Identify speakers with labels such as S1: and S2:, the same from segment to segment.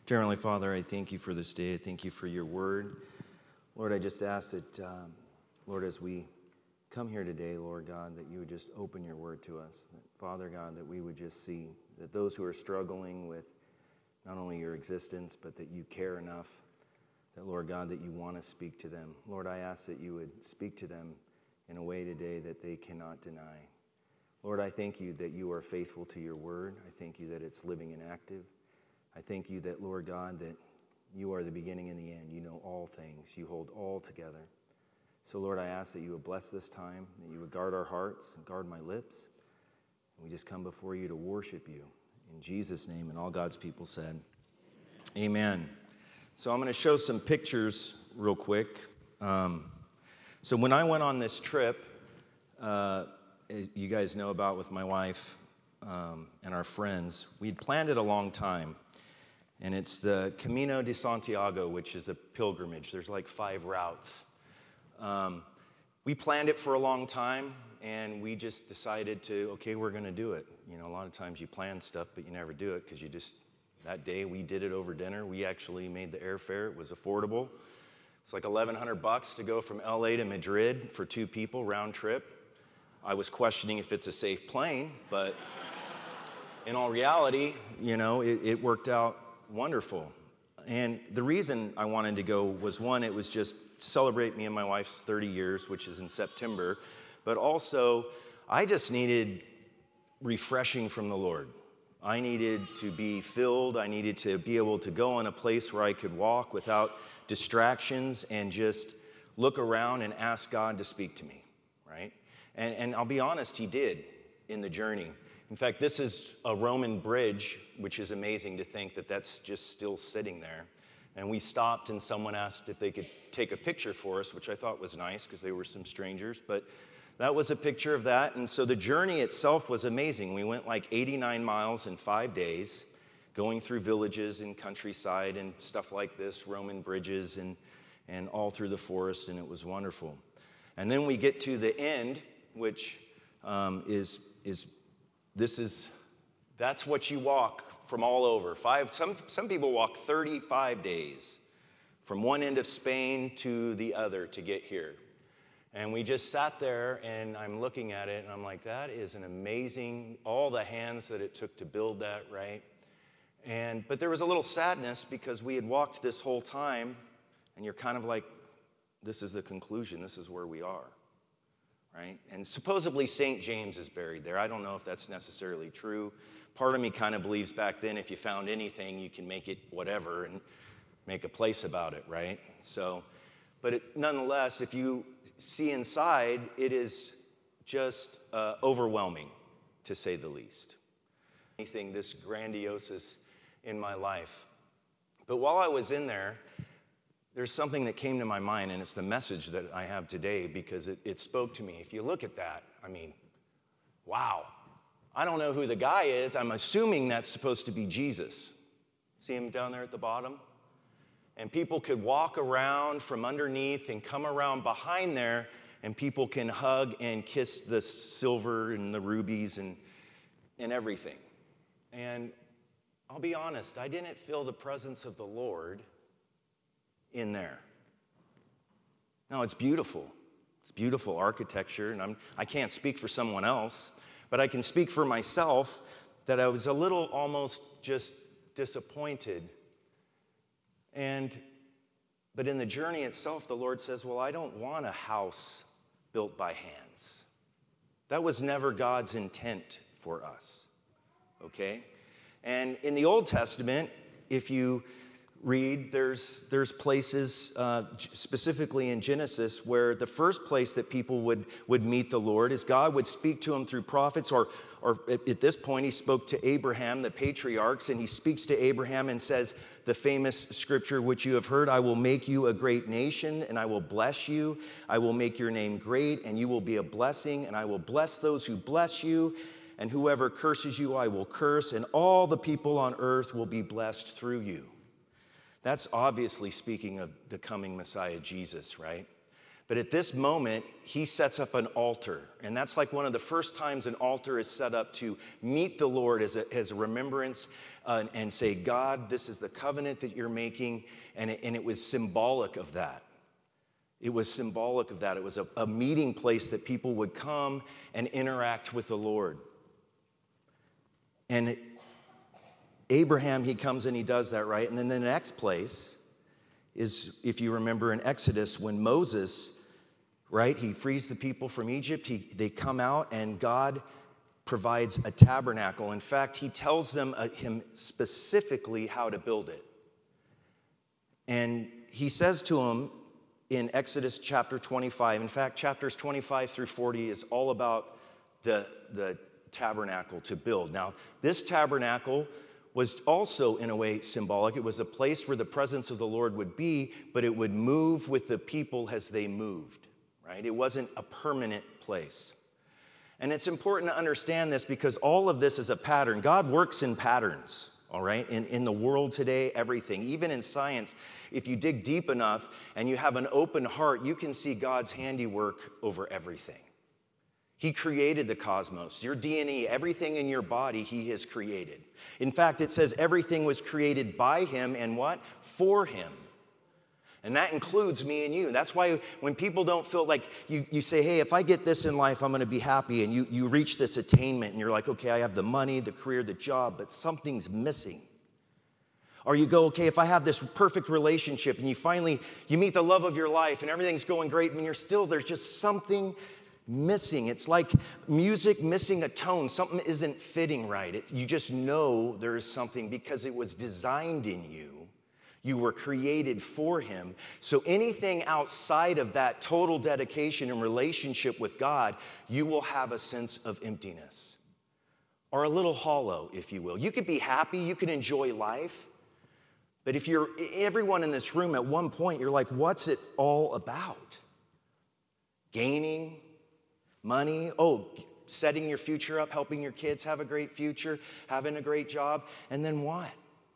S1: Dear Heavenly Father, I thank you for this day. I thank you for your word. Lord, I just ask that, Lord, as we come here today, Lord God, that you would just open your word to us. That, Father God, that we would just see that those who are struggling with not only your existence, but that you care enough, that, Lord God, that you want to speak to them. Lord, I ask that you would speak to them in a way today that they cannot deny. Lord, I thank you that you are faithful to your word. I thank you that it's living and active. I thank you that, Lord God, that you are the beginning and the end. You know all things. You hold all together. So, Lord, I ask that you would bless this time, that you would guard our hearts and guard my lips. And we just come before you to worship you. In Jesus' name, and all God's people said, Amen. So I'm going to show some pictures real quick. So when I went on this trip, you guys know about with my wife and our friends, we'd planned it a long time. And it's the Camino de Santiago, which is a pilgrimage. There's like 5 routes. We planned it for a long time, and we just decided to, okay, we're going to do it. You know, a lot of times you plan stuff, but you never do it because you just, that day we did it over dinner. We actually made the airfare. It was affordable. It's like $1,100 to go from LA to Madrid for 2 people, round trip. I was questioning if it's a safe plane, but in all reality, you know, it worked out wonderful. And the reason I wanted to go was, one, it was just to celebrate me and my wife's 30 years, which is in September, but also I just needed refreshing from the Lord. I needed to be filled. I needed to be able to go in a place where I could walk without distractions and just look around and ask God to speak to me, right? And I'll be honest, he did in the journey. In fact, this is a Roman bridge, which is amazing to think that that's just still sitting there. And we stopped and someone asked if they could take a picture for us, which I thought was nice because they were some strangers. But that was a picture of that. And so the journey itself was amazing. We went like 89 miles in 5 days, going through villages and countryside and stuff like this, Roman bridges and all through the forest, and it was wonderful. And then we get to the end, which that's what you walk from all over. Some people walk 35 days from one end of Spain to the other to get here. And we just sat there, and I'm looking at it, and I'm like, that is an amazing, all the hands that it took to build that, right? But there was a little sadness because we had walked this whole time, and you're kind of like, this is the conclusion, this is where we are. Right? And supposedly St. James is buried there. I don't know if that's necessarily true. Part of me kind of believes back then if you found anything, you can make it whatever and make a place about it, right? So, but nonetheless, if you see inside, it is just overwhelming, to say the least. Anything this grandiose in my life. But while I was in there, there's something that came to my mind, and it's the message that I have today because it spoke to me. If you look at that, I mean, wow. I don't know who the guy is. I'm assuming that's supposed to be Jesus. See him down there at the bottom? And people could walk around from underneath and come around behind there, and people can hug and kiss the silver and the rubies and everything. And I'll be honest, I didn't feel the presence of the Lord in there. Now, it's beautiful. It's beautiful architecture, and I can't speak for someone else, but I can speak for myself that I was a little almost just disappointed. But in the journey itself, the Lord says, well, I don't want a house built by hands. That was never God's intent for us, okay? And in the Old Testament, if you read, there's places, specifically in Genesis, where the first place that people would meet the Lord is God would speak to him through prophets, or at this point he spoke to Abraham, the patriarchs, and he speaks to Abraham and says the famous scripture which you have heard, I will make you a great nation, and I will bless you. I will make your name great, and you will be a blessing, and I will bless those who bless you, and whoever curses you I will curse, and all the people on earth will be blessed through you. That's obviously speaking of the coming Messiah, Jesus, right? But at this moment, he sets up an altar. And that's like one of the first times an altar is set up to meet the Lord as a remembrance and say, God, this is the covenant that you're making. And it was symbolic of that. It was symbolic of that. It was a meeting place that people would come and interact with the Lord. And Abraham, he comes and he does that, right? And then the next place is, if you remember in Exodus, when Moses, right, he frees the people from Egypt, they come out and God provides a tabernacle. In fact, he tells them him specifically how to build it. And he says to them in Exodus chapter 25, in fact, chapters 25 through 40 is all about the tabernacle to build. Now, this tabernacle was also, in a way, symbolic. It was a place where the presence of the Lord would be, but it would move with the people as they moved, right? It wasn't a permanent place. And it's important to understand this because all of this is a pattern. God works in patterns, all right? In the world today, everything. Even in science, if you dig deep enough and you have an open heart, you can see God's handiwork over everything. He created the cosmos, your DNA, everything in your body he has created. In fact, it says everything was created by him and what? For him. And that includes me and you. That's why when people don't feel like you say, hey, if I get this in life, I'm going to be happy. And you reach this attainment and you're like, okay, I have the money, the career, the job, but something's missing. Or you go, okay, if I have this perfect relationship and you meet the love of your life and everything's going great, and there's just something missing. It's like music missing a tone. Something isn't fitting right. You just know there is something because it was designed in you. You were created for him. So anything outside of that total dedication and relationship with God, you will have a sense of emptiness or a little hollow, if you will. You could be happy. You can enjoy life. But if everyone in this room at one point, you're like, what's it all about? Gaining money, setting your future up, helping your kids have a great future, having a great job, and then what?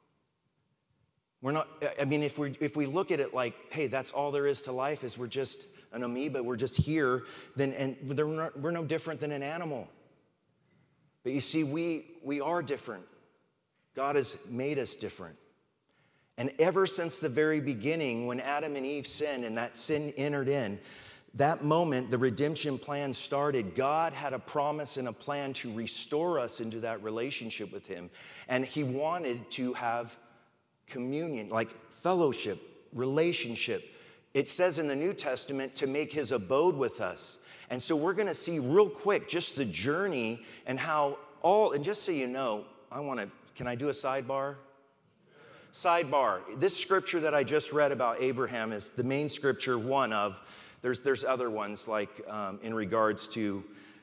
S1: We're not, if we look at it like, hey, that's all there is to life is we're just an amoeba, we're just here, we're no different than an animal. But you see, we are different. God has made us different. And ever since the very beginning, when Adam and Eve sinned and that sin entered in, that moment, the redemption plan started. God had a promise and a plan to restore us into that relationship with him. And he wanted to have communion, like fellowship, relationship. It says in the New Testament to make his abode with us. And so we're going to see real quick just the journey and how and just so you know, can I do a sidebar? Sidebar. This scripture that I just read about Abraham is the main scripture, one of. There's other ones like in regards to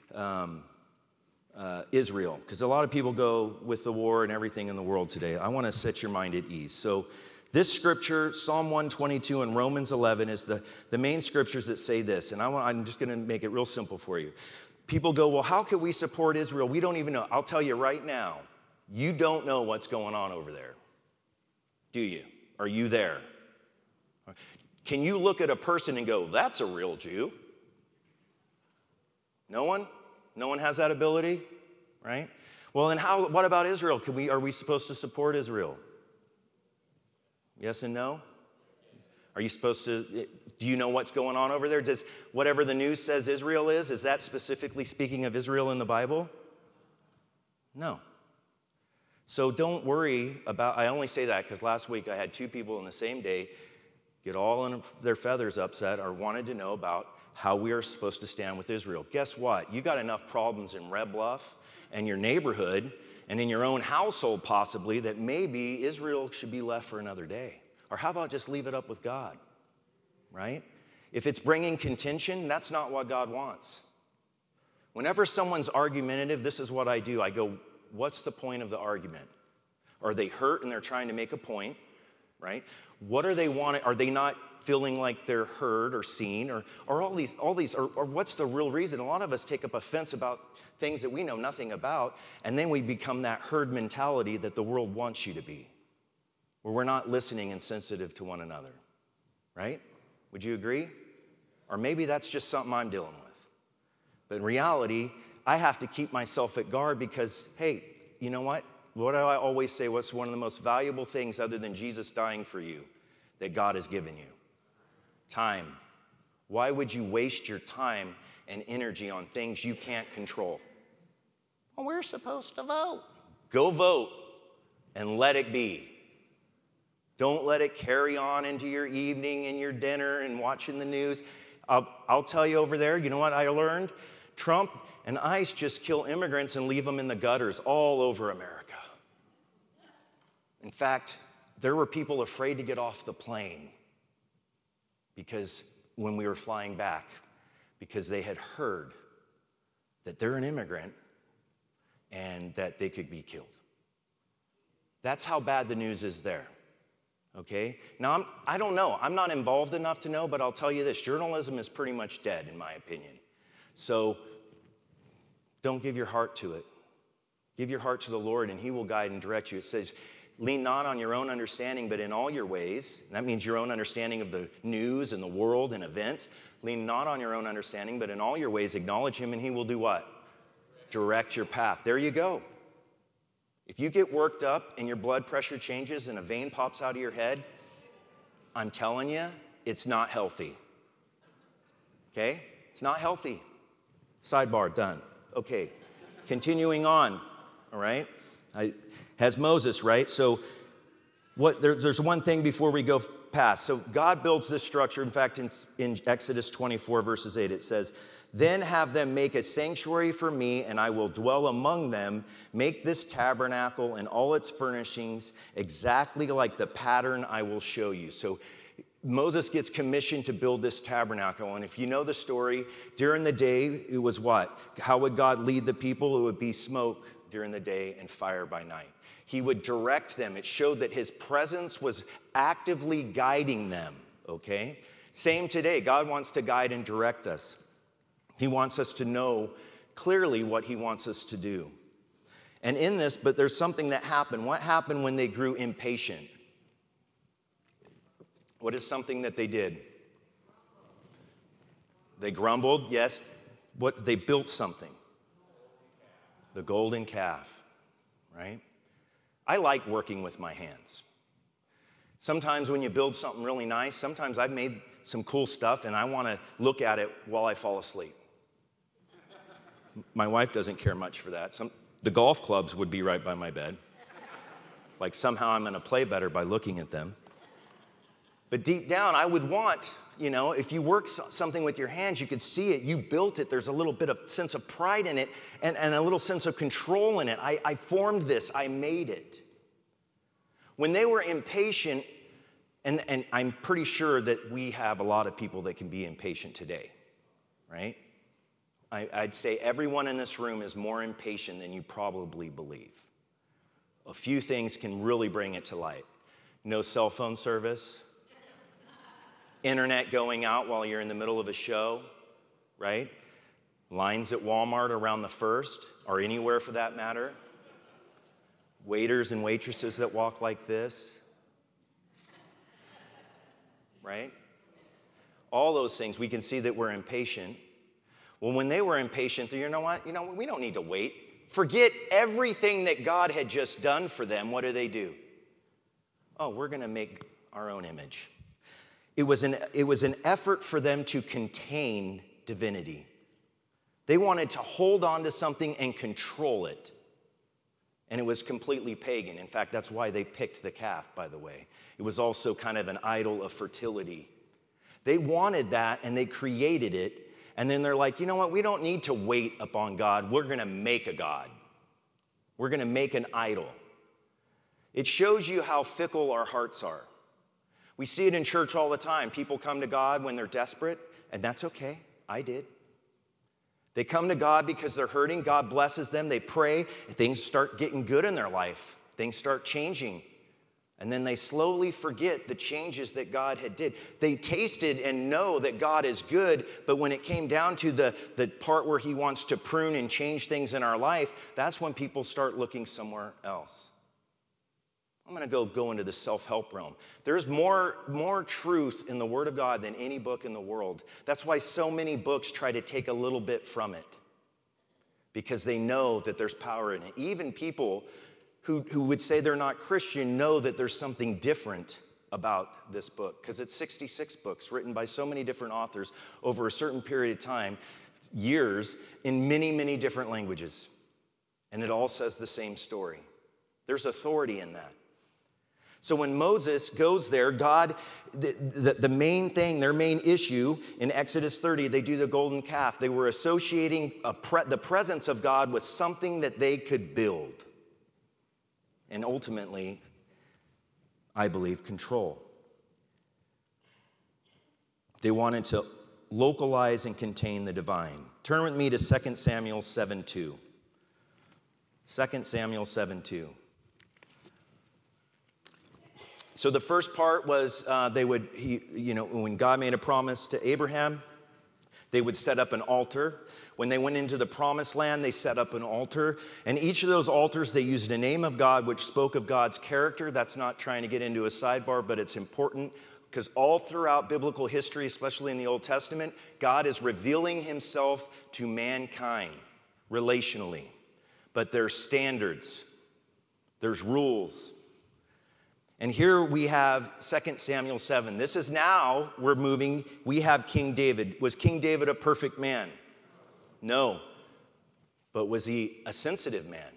S1: Israel, because a lot of people go with the war and everything in the world today. I want to set your mind at ease. So this scripture, Psalm 122 and Romans 11, is the main scriptures that say this. And I'm just going to make it real simple for you. People go, well, how can we support Israel? We don't even know. I'll tell you right now, you don't know what's going on over there. Do you? Are you there? Can you look at a person and go, that's a real Jew? No one? No one has that ability, right? Well, then what about Israel? Are we supposed to support Israel? Yes and no? Are you supposed to, do you know what's going on over there? Does whatever the news says Israel is that specifically speaking of Israel in the Bible? No. So don't worry about, I only say that because last week I had two people in the same day get all in their feathers upset or wanted to know about how we are supposed to stand with Israel. Guess what? You got enough problems in Red Bluff and your neighborhood and in your own household possibly that maybe Israel should be left for another day. Or how about just leave it up with God, right? If it's bringing contention, that's not what God wants. Whenever someone's argumentative, this is what I do. I go, what's the point of the argument? Are they hurt and they're trying to make a point, right? What are they wanting? Are they not feeling like they're heard or seen or all these, or what's the real reason? A lot of us take up offense about things that we know nothing about, and then we become that herd mentality that the world wants you to be, where we're not listening and sensitive to one another, right? Would you agree? Or maybe that's just something I'm dealing with. But in reality, I have to keep myself at guard because, hey, you know what? What do I always say? What's one of the most valuable things other than Jesus dying for you that God has given you? Time. Why would you waste your time and energy on things you can't control? Well, we're supposed to vote. Go vote and let it be. Don't let it carry on into your evening and your dinner and watching the news. I'll tell you over there, you know what I learned? Trump and ICE just kill immigrants and leave them in the gutters all over America. In fact, there were people afraid to get off the plane because when we were flying back, because they had heard that they're an immigrant and that they could be killed. That's how bad the news is there. Okay? Now, I don't know. I'm not involved enough to know, but I'll tell you this. Journalism is pretty much dead, in my opinion. So don't give your heart to it. Give your heart to the Lord, and he will guide and direct you. It says, lean not on your own understanding, but in all your ways. And that means your own understanding of the news and the world and events. Lean not on your own understanding, but in all your ways acknowledge him, and he will do what? Direct your path. There you go. If you get worked up and your blood pressure changes and a vein pops out of your head, I'm telling you, it's not healthy. Okay? It's not healthy. Sidebar, done. Okay, continuing on, all right? Has Moses, right? So there's one thing before we go past. So God builds this structure. In fact, in Exodus 24, verses 8, it says, then have them make a sanctuary for me, and I will dwell among them. Make this tabernacle and all its furnishings exactly like the pattern I will show you. So Moses gets commissioned to build this tabernacle. And if you know the story, during the day, it was what? How would God lead the people? It would be smoke during the day and fire by night. He would direct them. It showed that his presence was actively guiding them, okay? Same today. God wants to guide and direct us. He wants us to know clearly what he wants us to do. And in this, but there's something that happened. What happened when they grew impatient? What is something that they did? They grumbled, yes. They built something. The golden calf, right? I like working with my hands. Sometimes when you build something really nice, sometimes I've made some cool stuff and I want to look at it while I fall asleep. My wife doesn't care much for that. The golf clubs would be right by my bed. Like somehow I'm going to play better by looking at them. But deep down, I would want, if you work something with your hands, you could see it, you built it, there's a little bit of sense of pride in it and a little sense of control in it. I formed this, I made it. When they were impatient, and I'm pretty sure that we have a lot of people that can be impatient today, right? I'd say everyone in this room is more impatient than you probably believe. A few things can really bring it to light. No cell phone service, internet going out while you're in the middle of a show, right? Lines at Walmart around the first, or anywhere for that matter. Waiters and waitresses that walk like this, right? All those things, we can see that we're impatient. Well, when they were impatient, you know what? We don't need to wait. Forget everything that God had just done for them. What do? Oh, we're going to make our own image. It was an effort for them to contain divinity. They wanted to hold on to something and control it. And it was completely pagan. In fact, that's why they picked the calf, by the way. It was also kind of an idol of fertility. They wanted that, and they created it. And then they're like, you know what? We don't need to wait upon God. We're going to make a god. We're going to make an idol. It shows you how fickle our hearts are. We see it in church all the time. People come to God when they're desperate, and that's okay. I did. They come to God because they're hurting. God blesses them. They pray. Things start getting good in their life. Things start changing. And then they slowly forget the changes that God had did. They tasted and know that God is good, but when it came down to the part where he wants to prune and change things in our life, that's when people start looking somewhere else. I'm going to go into the self-help realm. There's more truth in the Word of God than any book in the world. That's why so many books try to take a little bit from it, because they know that there's power in it. Even people who would say they're not Christian know that there's something different about this book, because it's 66 books written by so many different authors over a certain period of time, years, in many, many different languages. And it all says the same story. There's authority in that. So when Moses goes there, God, the main thing, their main issue in Exodus 30, they do the golden calf. They were associating the presence of God with something that they could build. And ultimately, I believe, control. They wanted to localize and contain the divine. Turn with me to 2 Samuel 7:2. 2 Samuel 7:2. So the first part was when God made a promise to Abraham, they would set up an altar. When they went into the promised land, they set up an altar. And each of those altars, they used a name of God, which spoke of God's character. That's not trying to get into a sidebar, but it's important because all throughout biblical history, especially in the Old Testament, God is revealing himself to mankind relationally. But there's standards, there's rules. And here we have 2 Samuel 7. This is now, we have King David. Was King David a perfect man? No. But was he a sensitive man?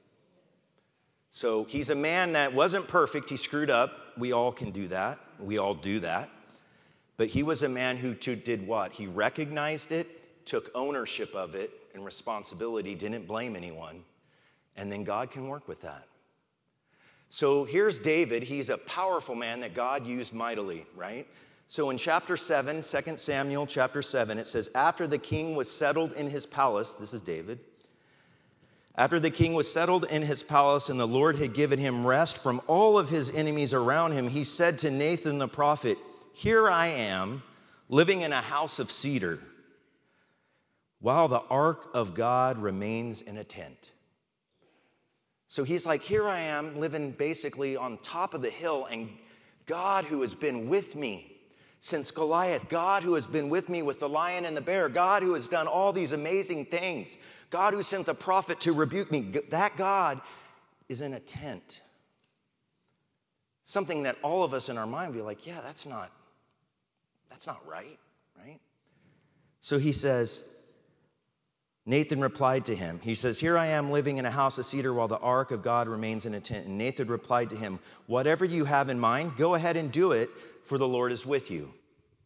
S1: So he's a man that wasn't perfect. He screwed up. We all can do that. We all do that. But he was a man who did what? He recognized it, took ownership of it and responsibility, didn't blame anyone. And then God can work with that. So here's David. He's a powerful man that God used mightily, right? So in chapter 7, 2 Samuel chapter 7, it says, after the king was settled in his palace, this is David, after the king was settled in his palace and the Lord had given him rest from all of his enemies around him, he said to Nathan the prophet, here I am, living in a house of cedar, while the ark of God remains in a tent. So he's like, here I am, living basically on top of the hill, and God who has been with me since Goliath, God who has been with me with the lion and the bear, God who has done all these amazing things, God who sent the prophet to rebuke me, that God is in a tent. Something that all of us in our mind would be like, yeah, that's not right? So he says, Nathan replied to him. He says, here I am living in a house of cedar while the ark of God remains in a tent. And Nathan replied to him, whatever you have in mind, go ahead and do it, for the Lord is with you.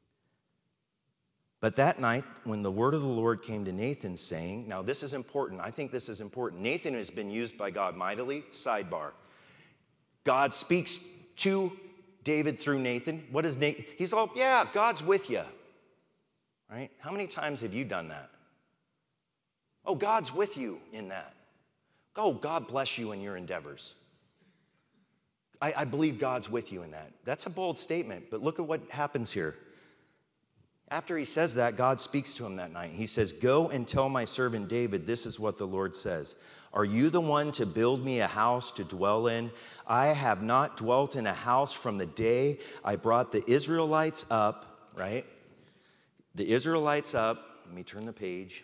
S1: But that night, when the word of the Lord came to Nathan saying, now this is important. I think this is important. Nathan has been used by God mightily. Sidebar. God speaks to David through Nathan. What is Nathan? He's all, yeah, God's with you. Right? How many times have you done that? Oh, God's with you in that. Oh, God bless you in your endeavors. I believe God's with you in that. That's a bold statement, but look at what happens here. After he says that, God speaks to him that night. He says, go and tell my servant David, this is what the Lord says. Are you the one to build me a house to dwell in? I have not dwelt in a house from the day I brought the Israelites up, right? The Israelites up. Let me turn the page.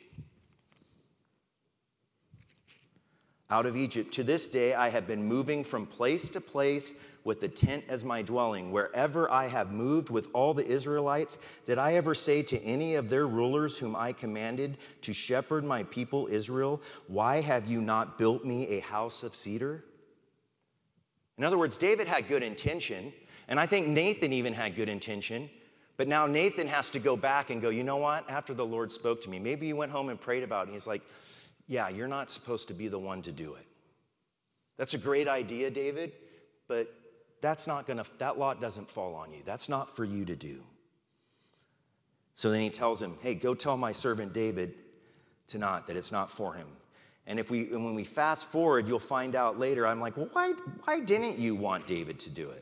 S1: Out of Egypt. To this day, I have been moving from place to place with the tent as my dwelling. Wherever I have moved with all the Israelites, did I ever say to any of their rulers whom I commanded to shepherd my people Israel, why have you not built me a house of cedar? In other words, David had good intention, and I think Nathan even had good intention, but now Nathan has to go back and go, you know what? After the Lord spoke to me, maybe you went home and prayed about it, and he's like, yeah, you're not supposed to be the one to do it. That's a great idea, David, but that lot doesn't fall on you. That's not for you to do. So then he tells him, hey, go tell my servant David that it's not for him. And when we fast forward, you'll find out later, I'm like, well, why didn't you want David to do it?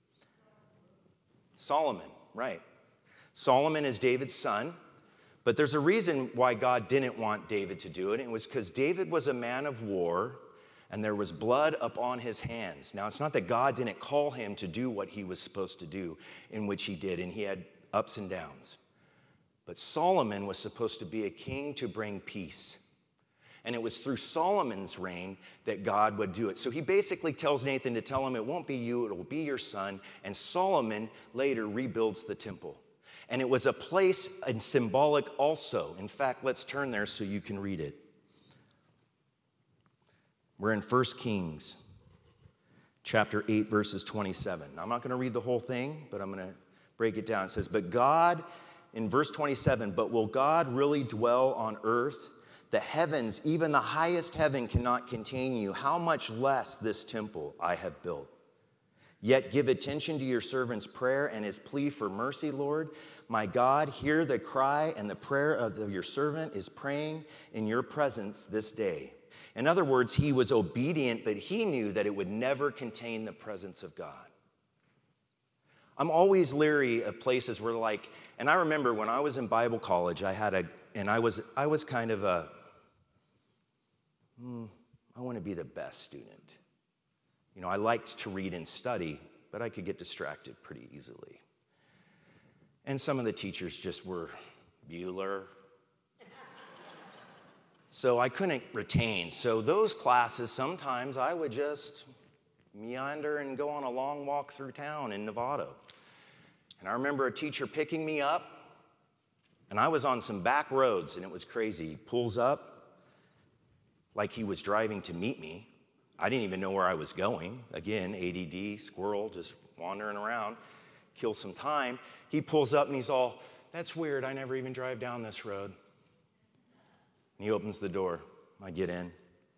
S1: Solomon, right. Solomon is David's son. But there's a reason why God didn't want David to do it. It was because David was a man of war, and there was blood upon his hands. Now, it's not that God didn't call him to do what he was supposed to do, in which he did, and he had ups and downs. But Solomon was supposed to be a king to bring peace. And it was through Solomon's reign that God would do it. So he basically tells Nathan to tell him, it won't be you, it will be your son. And Solomon later rebuilds the temple. And it was a place and symbolic also. In fact, let's turn there so you can read it. We're in 1 Kings chapter 8, verses 27. Now, I'm not going to read the whole thing, but I'm going to break it down. It says, but God, in verse 27, but will God really dwell on earth? The heavens, even the highest heaven, cannot contain you. How much less this temple I have built? Yet give attention to your servant's prayer and his plea for mercy, Lord. My God, hear the cry and the prayer of your servant is praying in your presence this day. In other words, he was obedient, but he knew that it would never contain the presence of God. I'm always leery of places where and I remember when I was in Bible college, I was kind of I want to be the best student. You know, I liked to read and study, but I could get distracted pretty easily. And some of the teachers just were Bueller. So I couldn't retain. So those classes, sometimes I would just meander and go on a long walk through town in Novato. And I remember a teacher picking me up, and I was on some back roads, and it was crazy. He pulls up like he was driving to meet me. I didn't even know where I was going. Again, ADD, squirrel, just wandering around, kill some time. He pulls up, and he's all, that's weird. I never even drive down this road. And he opens the door. I get in,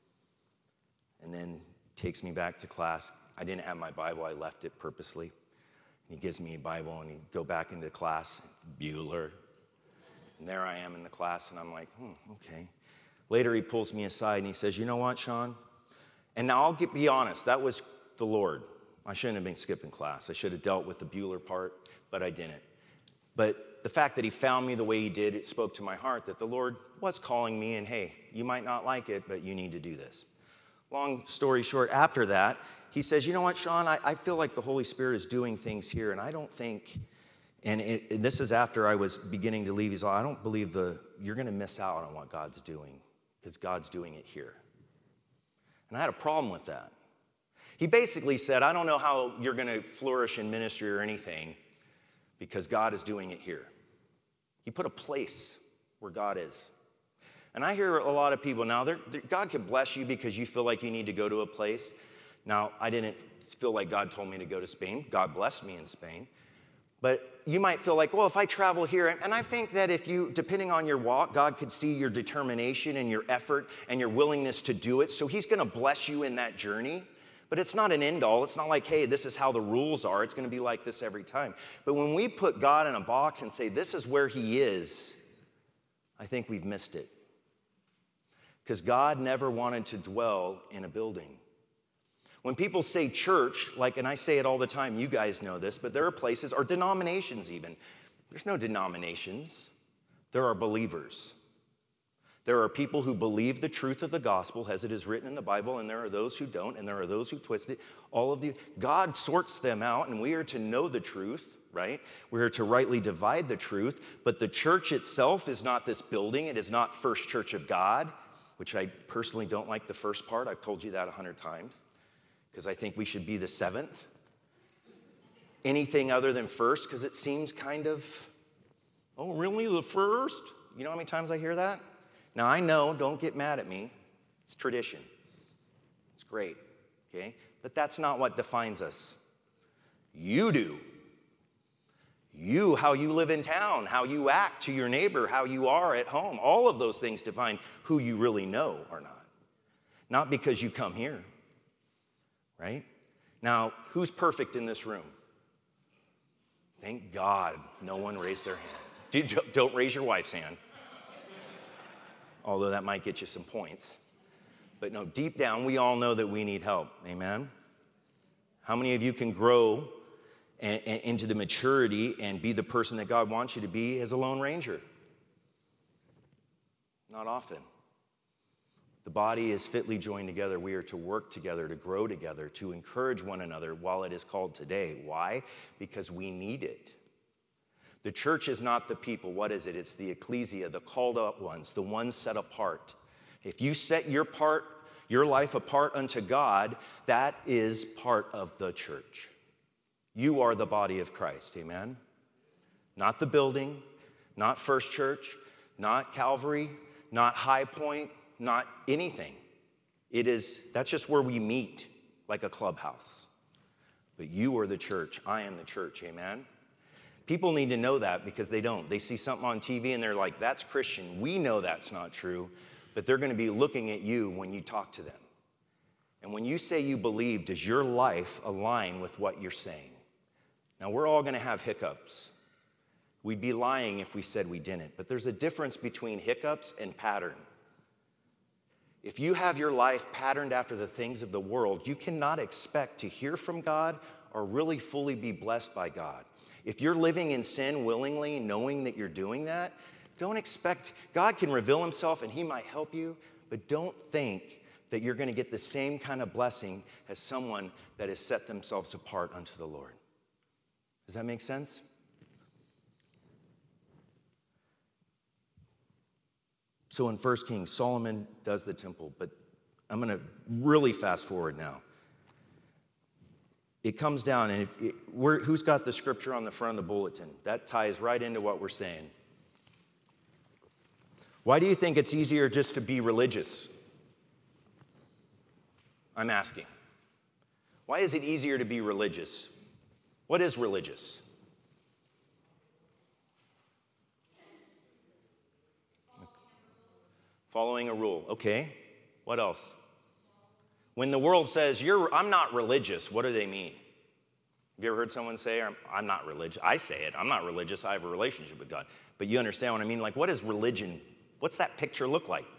S1: and then takes me back to class. I didn't have my Bible. I left it purposely. And he gives me a Bible, and he go back into class. It's Bueller. And there I am in the class, and I'm like, okay. Later, he pulls me aside, and he says, you know what, Sean? And now be honest, that was the Lord. I shouldn't have been skipping class. I should have dealt with the Bueller part, but I didn't. But the fact that he found me the way he did, it spoke to my heart that the Lord was calling me, and hey, you might not like it, but you need to do this. Long story short, after that, he says, you know what, Sean, I feel like the Holy Spirit is doing things here, and I don't think, and this is after I was beginning to leave, he's like, I don't believe you're going to miss out on what God's doing, because God's doing it here. And I had a problem with that. He basically said, I don't know how you're going to flourish in ministry or anything, because God is doing it here. He put a place where God is. And I hear a lot of people now, God could bless you because you feel like you need to go to a place. Now, I didn't feel like God told me to go to Spain. God blessed me in Spain. But you might feel like, well, if I travel here, and I think that if you, depending on your walk, God could see your determination and your effort and your willingness to do it. So he's going to bless you in that journey. But it's not an end all. It's not like, hey, this is how the rules are. It's going to be like this every time. But when we put God in a box and say, this is where he is, I think we've missed it. Because God never wanted to dwell in a building. When people say church, and I say it all the time, you guys know this, but there are places, or denominations even. There's no denominations. There are believers. There are people who believe the truth of the gospel as it is written in the Bible, and there are those who don't, and there are those who twist it. God sorts them out, and we are to know the truth, right? We are to rightly divide the truth, but the church itself is not this building. It is not First Church of God, which I personally don't like the first part. I've told you that 100 times, because I think we should be the seventh. Anything other than first, because it seems kind of, oh, really, the first? You know how many times I hear that? Now, I know, don't get mad at me. It's tradition. It's great, okay? But that's not what defines us. You do. You, how you live in town, how you act to your neighbor, how you are at home, all of those things define who you really know or not. Not because you come here, right? Now, who's perfect in this room? Thank God no one raised their hand. Don't raise your wife's hand. Although that might get you some points. But no, deep down, we all know that we need help. Amen? How many of you can grow into the maturity and be the person that God wants you to be as a Lone Ranger? Not often. The body is fitly joined together. We are to work together, to grow together, to encourage one another while it is called today. Why? Because we need it. The church is not the people. What is it? It's the ecclesia, the called out ones, the ones set apart. If you set your life apart unto God, that is part of the church. You are the body of Christ, amen? Not the building, not First Church, not Calvary, not High Point, not anything. That's just where we meet, like a clubhouse. But you are the church. I am the church, amen? People need to know that because they don't. They see something on TV and they're like, that's Christian. We know that's not true, but they're going to be looking at you when you talk to them. And when you say you believe, does your life align with what you're saying? Now, we're all going to have hiccups. We'd be lying if we said we didn't, but there's a difference between hiccups and pattern. If you have your life patterned after the things of the world, you cannot expect to hear from God or really fully be blessed by God. If you're living in sin willingly, knowing that you're doing that, don't expect, God can reveal himself and he might help you, but don't think that you're going to get the same kind of blessing as someone that has set themselves apart unto the Lord. Does that make sense? So in 1 Kings, Solomon does the temple, but I'm going to really fast forward now. It comes down, and who's got the scripture on the front of the bulletin? That ties right into what we're saying. Why do you think it's easier just to be religious? I'm asking. Why is it easier to be religious? What is religious? Following a rule. Okay. What else? When the world says, I'm not religious, what do they mean? Have you ever heard someone say, I'm not religious? I say it, I'm not religious, I have a relationship with God. But you understand what I mean? Like, what is religion? What's that picture look like?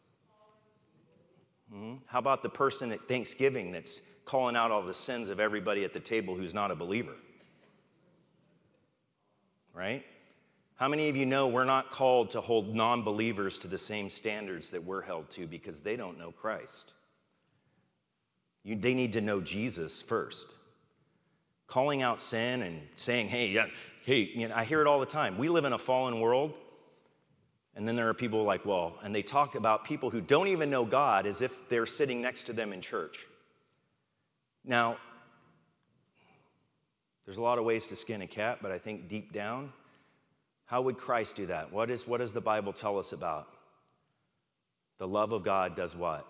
S1: How about the person at Thanksgiving that's calling out all the sins of everybody at the table who's not a believer? Right? How many of you know we're not called to hold non-believers to the same standards that we're held to because they don't know Christ? They need to know Jesus first. Calling out sin and saying, hey, I hear it all the time. We live in a fallen world, and then there are people like, and they talked about people who don't even know God as if they're sitting next to them in church. Now, there's a lot of ways to skin a cat, but I think deep down, how would Christ do that? What does the Bible tell us about? The love of God does what?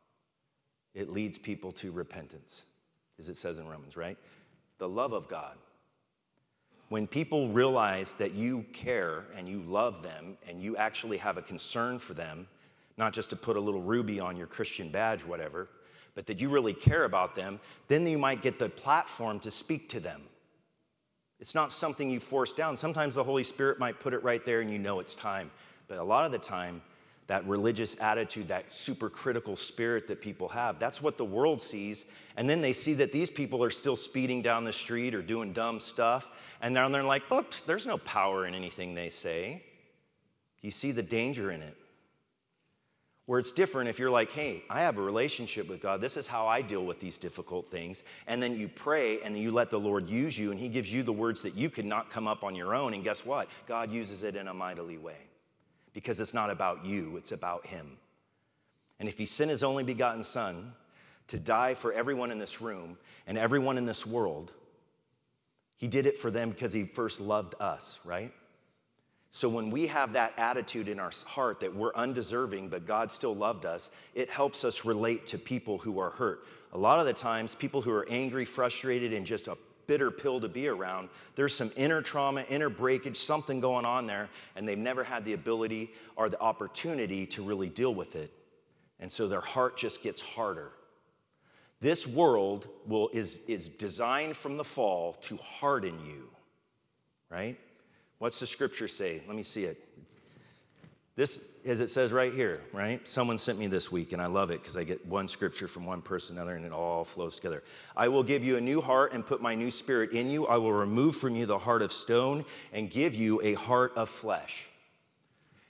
S1: It leads people to repentance, as it says in Romans, right? The love of God. When people realize that you care and you love them and you actually have a concern for them, not just to put a little ruby on your Christian badge, whatever, but that you really care about them, then you might get the platform to speak to them. It's not something you force down. Sometimes the Holy Spirit might put it right there and you know it's time. But a lot of the time, that religious attitude, that super critical spirit that people have, that's what the world sees. And then they see that these people are still speeding down the street or doing dumb stuff. And now they're like, there's no power in anything they say. You see the danger in it. Where it's different if you're like, hey, I have a relationship with God. This is how I deal with these difficult things. And then you pray and then you let the Lord use you and he gives you the words that you could not come up on your own. And guess what? God uses it in a mightily way. Because it's not about you, it's about him. And if he sent his only begotten son to die for everyone in this room and everyone in this world, he did it for them because he first loved us, right? So when we have that attitude in our heart that we're undeserving, but God still loved us, it helps us relate to people who are hurt. A lot of the times, people who are angry, frustrated, and just a bitter pill to be around, there's some inner trauma, inner breakage, something going on there, and they've never had the ability or the opportunity to really deal with it. And so their heart just gets harder. This world is designed from the fall to harden you, right? What's the scripture say? Let me see it. This, as it says right here, right? Someone sent me this week, and I love it because I get one scripture from one person to another, and it all flows together. I will give you a new heart and put my new spirit in you. I will remove from you the heart of stone and give you a heart of flesh.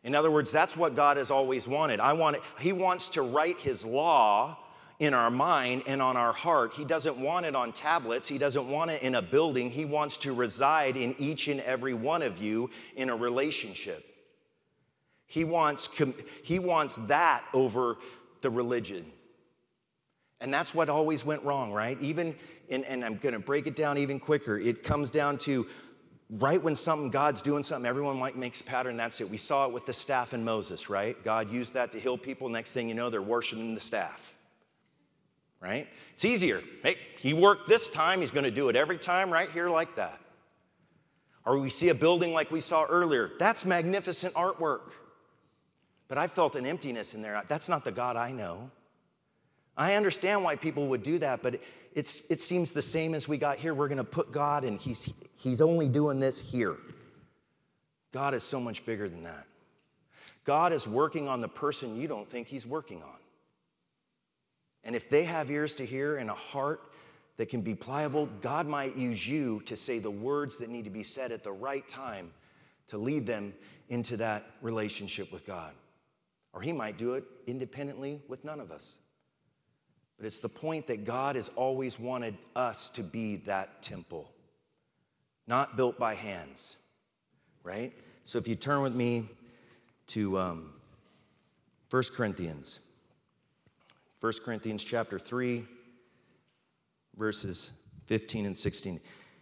S1: In other words, that's what God has always wanted. He wants to write his law in our mind and on our heart. He doesn't want it on tablets. He doesn't want it in a building. He wants to reside in each and every one of you in a relationship. He wants that over the religion. And that's what always went wrong, right? And I'm going to break it down even quicker. It comes down to right when God's doing something, everyone makes a pattern, that's it. We saw it with the staff and Moses, right? God used that to heal people. Next thing you know, they're worshiping the staff, right? It's easier. Hey, he worked this time. He's going to do it every time right here like that. Or we see a building like we saw earlier. That's magnificent artwork. But I felt an emptiness in there. That's not the God I know. I understand why people would do that, but it seems the same as we got here. We're going to put God, and he's only doing this here. God is so much bigger than that. God is working on the person you don't think he's working on. And if they have ears to hear and a heart that can be pliable, God might use you to say the words that need to be said at the right time to lead them into that relationship with God. Or he might do it independently with none of us. But it's the point that God has always wanted us to be that temple, not built by hands, right? So if you turn with me to 1 Corinthians. 1 Corinthians chapter 3, verses 15 and 16.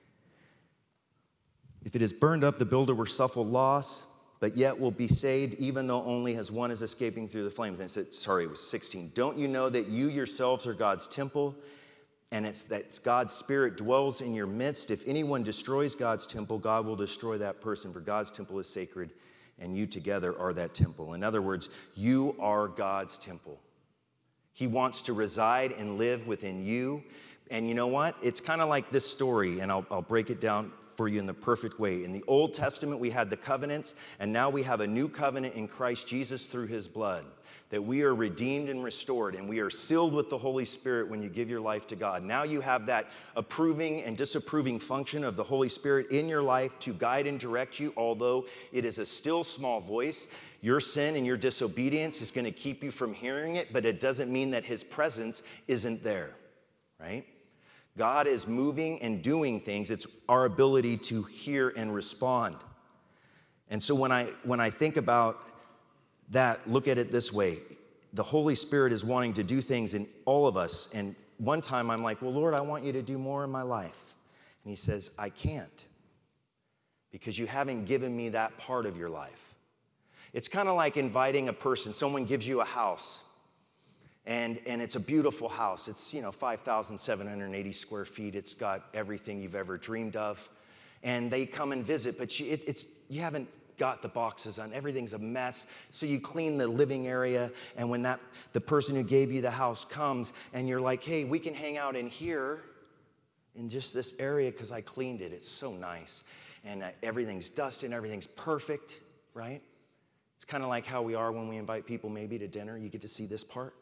S1: If it is burned up, the builder will suffer loss, but yet will be saved, even though only as one is escaping through the flames. And it was 16. Don't you know that you yourselves are God's temple, and it's that God's Spirit dwells in your midst? If anyone destroys God's temple, God will destroy that person, for God's temple is sacred, and you together are that temple. In other words, you are God's temple. He wants to reside and live within you. And you know what? It's kind of like this story, and I'll break it down for you in the perfect way. In the Old Testament, we had the covenants, and now we have a new covenant in Christ Jesus through his blood, that we are redeemed and restored, and we are sealed with the Holy Spirit when you give your life to God. Now you have that approving and disapproving function of the Holy Spirit in your life to guide and direct you, although it is a still small voice. Your sin and your disobedience is going to keep you from hearing it, but it doesn't mean that his presence isn't there, right? God is moving and doing things. It's our ability to hear and respond. And so when I think about that, look at it this way. The Holy Spirit is wanting to do things in all of us. And one time I'm like, well, Lord, I want you to do more in my life. And he says, I can't, because you haven't given me that part of your life. It's kind of like inviting a person. Someone gives you a house. And it's a beautiful house. It's, 5,780 square feet. It's got everything you've ever dreamed of. And they come and visit, but you haven't got the boxes on. Everything's a mess. So you clean the living area, and when the person who gave you the house comes, and you're like, hey, we can hang out in here in just this area because I cleaned it. It's so nice. And everything's dusted, everything's perfect, right? It's kind of like how we are when we invite people maybe to dinner. You get to see this part.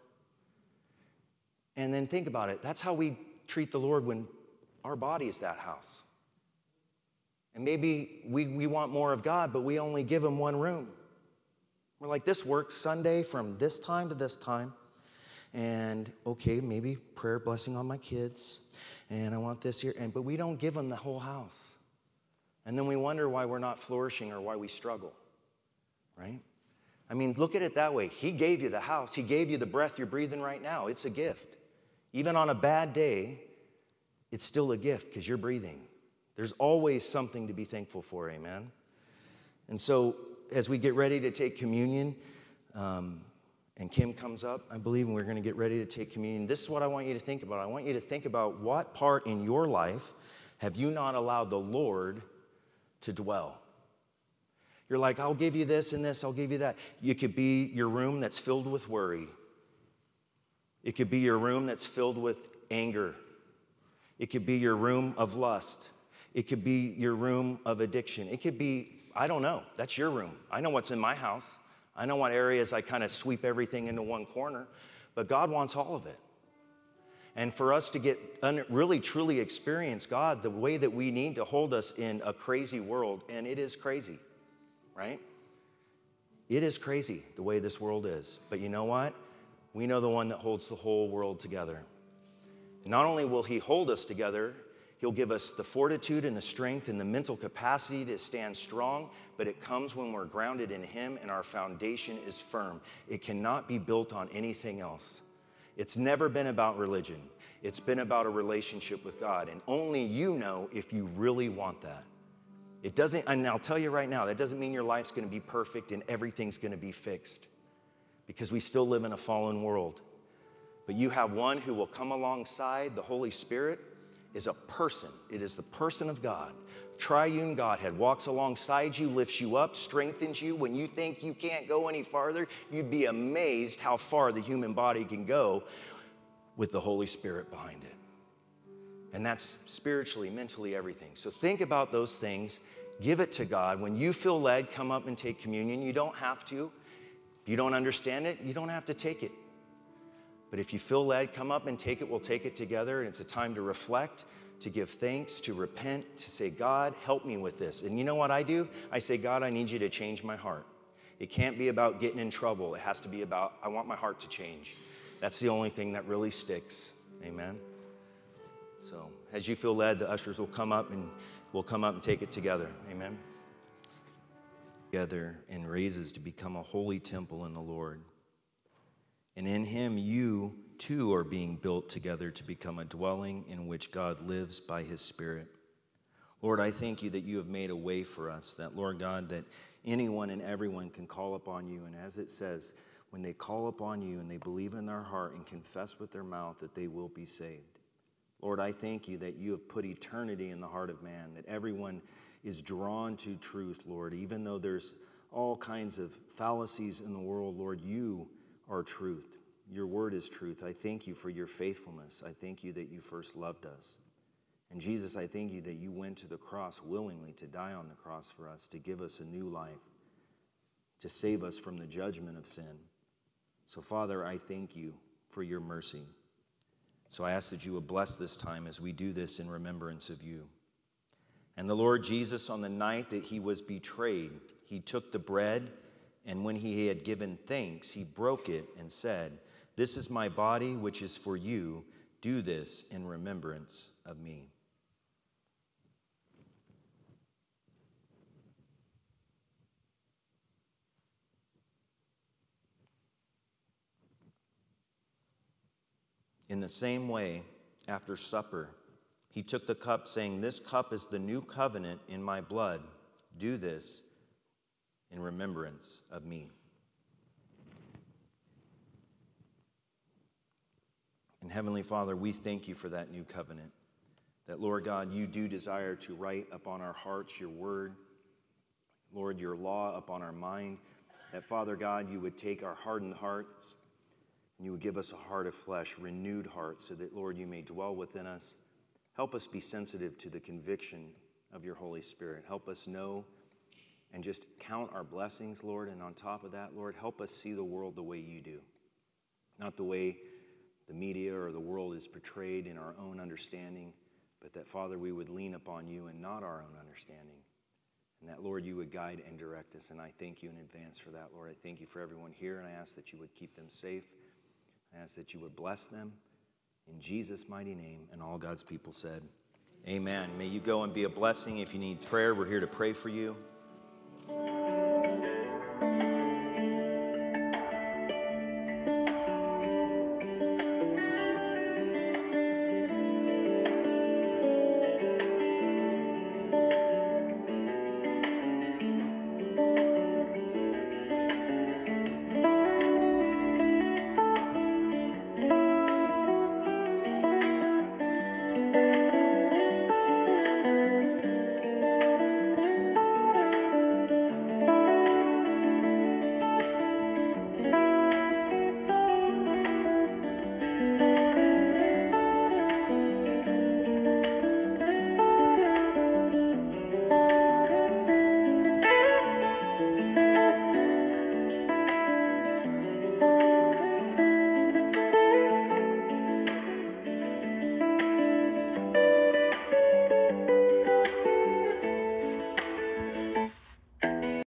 S1: And then think about it. That's how we treat the Lord when our body is that house. And maybe we want more of God, but we only give him one room. We're like, this works Sunday from this time to this time. And okay, maybe prayer blessing on my kids. And I want this here. But we don't give him the whole house. And then we wonder why we're not flourishing or why we struggle, right? I mean, look at it that way. He gave you the house. He gave you the breath you're breathing right now. It's a gift. Even on a bad day, it's still a gift because you're breathing. There's always something to be thankful for, amen? And so as we get ready to take communion, and Kim comes up, I believe, and we're going to get ready to take communion, this is what I want you to think about. I want you to think about what part in your life have you not allowed the Lord to dwell. You're like, I'll give you this and this, I'll give you that. It could be your room that's filled with worry. It could be your room that's filled with anger. It could be your room of lust. It could be your room of addiction. It could be, I don't know, that's your room. I know what's in my house. I know what areas I kind of sweep everything into one corner, but God wants all of it. And for us to get really truly experience God the way that we need to hold us in a crazy world, and it is crazy, right? It is crazy the way this world is. But you know what? We know the one that holds the whole world together. And not only will he hold us together, he'll give us the fortitude and the strength and the mental capacity to stand strong, but it comes when we're grounded in him and our foundation is firm. It cannot be built on anything else. It's never been about religion. It's been about a relationship with God, and only you know if you really want that. It doesn't, and I'll tell you right now, that doesn't mean your life's going to be perfect and everything's going to be fixed, because we still live in a fallen world. But you have one who will come alongside. The Holy Spirit is a person. It is the person of God. Triune Godhead walks alongside you, lifts you up, strengthens you. When you think you can't go any farther, you'd be amazed how far the human body can go with the Holy Spirit behind it. And that's spiritually, mentally, everything. So think about those things. Give it to God. When you feel led, come up and take communion. You don't have to. If you don't understand it, you don't have to take it. But if you feel led, come up and take it. We'll take it together. And it's a time to reflect, to give thanks, to repent, to say, God, help me with this. And you know what I do? I say, God, I need you to change my heart. It can't be about getting in trouble. It has to be about, I want my heart to change. That's the only thing that really sticks. Amen. So as you feel led, the ushers will come up and we'll come up and take it together. Amen. Together and raises to become a holy temple in the Lord. And in him you too are being built together to become a dwelling in which God lives by his Spirit. Lord, I thank you that you have made a way for us, that, Lord God, that anyone and everyone can call upon you. And as it says, when they call upon you and they believe in their heart and confess with their mouth, that they will be saved. Lord, I thank you that you have put eternity in the heart of man, that everyone is drawn to truth, Lord. Even though there's all kinds of fallacies in the world, Lord, you are truth. Your word is truth. I thank you for your faithfulness. I thank you that you first loved us. And Jesus, I thank you that you went to the cross willingly to die on the cross for us, to give us a new life, to save us from the judgment of sin. So, Father, I thank you for your mercy. So I ask that you would bless this time as we do this in remembrance of you. And the Lord Jesus, on the night that he was betrayed, he took the bread, and when he had given thanks, he broke it and said, "This is my body, which is for you. Do this in remembrance of me." In the same way, after supper, he took the cup, saying, "This cup is the new covenant in my blood. Do this in remembrance of me." And Heavenly Father, we thank you for that new covenant. That, Lord God, you do desire to write upon our hearts your word. Lord, your law upon our mind. That, Father God, you would take our hardened hearts and you would give us a heart of flesh, renewed heart, so that, Lord, you may dwell within us. Help us be sensitive to the conviction of your Holy Spirit. Help us know and just count our blessings, Lord. And on top of that, Lord, help us see the world the way you do. Not the way the media or the world is portrayed in our own understanding, but that, Father, we would lean upon you and not our own understanding. And that, Lord, you would guide and direct us. And I thank you in advance for that, Lord. I thank you for everyone here, and I ask that you would keep them safe. I ask that you would bless them in Jesus' mighty name. And all God's people said, amen. May you go and be a blessing. If you need prayer, we're here to pray for you.